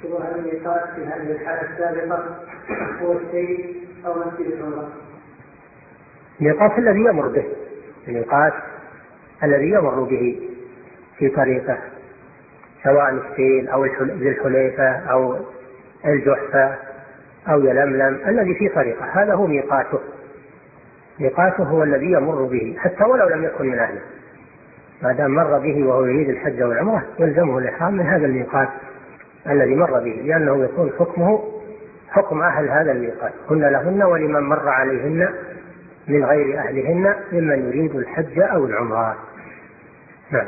وهل الميقات في هذه الحالة السابقة هو السير أو مسجد العمرة؟ الميقات الذي يمر به، الميقات الذي يمر به في طريقه، سواء السيل أو ذي الحليفة أو الجحفة أو يلملم، الذي في طريقه هذا هو ميقاته. ميقاته هو الذي يمر به حتى ولو لم يكن من أهله، ما دام مر به وهو يريد الحج والعمرة يلزمه الإحرام من هذا الميقات الذي مر به، لأنه يكون حكمه حكم أهل هذا الميقات، هن لهن ولمن مر عليهن من غير أهلهن ممن يريد الحج أو العمرة. نعم.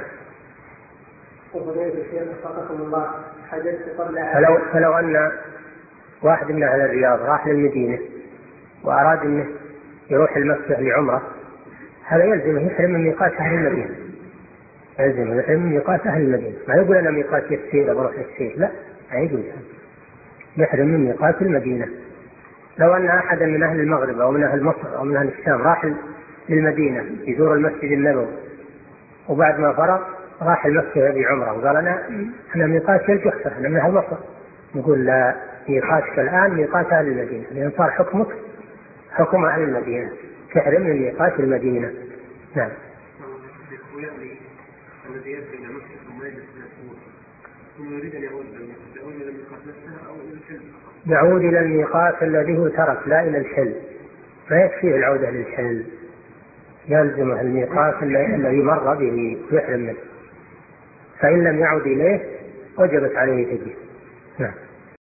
فلو أن واحد من أهل الرياض راح للمدينة وأراد أنه يروح المكة لعمرة، هذا يلزم يحرم من ميقات أهل المدينة، يلزم يحرم من ميقات أهل المدينة، ما يقول أنا ميقات السير بروح السير، لا، ما يقول يحرم من ميقات المدينة. لو أن أحدا من أهل المغرب أو من أهل مصر أو من أهل الشام راح للمدينة يزور المسجد النبوي وبعد ما فرغ راح المكة بعمرة وقال أنا ميقاتي الجحفة، أنا من أهل مصر، نقول لا، ميقاتك الآن ميقات أهل المدينة، لأن صار حكمك حكم أهل المدينة، تحرم من ميقات المدينة. نعم. ويعني الذي يذهب إلى مكة ثم يجلس في الأسبوع ثم يريد أن يعود إلى الميقات نفسه أو إلى الحل، يعود إلى الميقات الذي هو ترك، لا إلى الحل، ما يكفيه العودة للحل، يلزمه الميقات الذي مر به يحرم منه، فإن لم يعد إليه وجبت عليه فدية. نعم.